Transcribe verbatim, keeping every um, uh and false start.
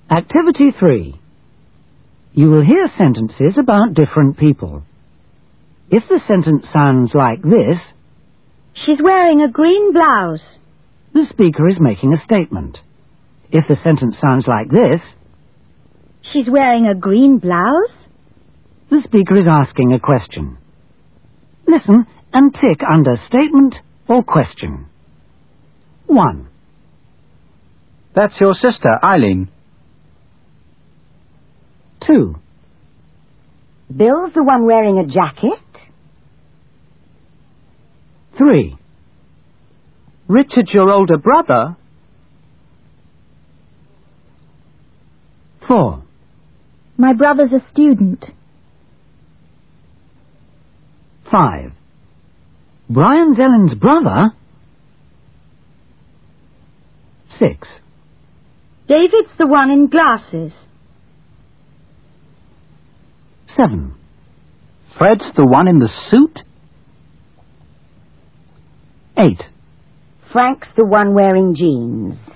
Activity three. You will hear sentences about different people. If the sentence sounds like this, she's wearing a green blouse. The speaker is making a statement. If the sentence sounds like this, she's wearing a green blouse, the speaker is asking a question. Listen and tick under statement or question. one. That's your sister, Eileen. two. Bill's the one wearing a jacket. three. Richard's your older brother. four. My brother's a student. five. Brian's Ellen's brother. six. David's the one in glasses. seven. Fred's the one in the suit. eight. Frank's the one wearing jeans.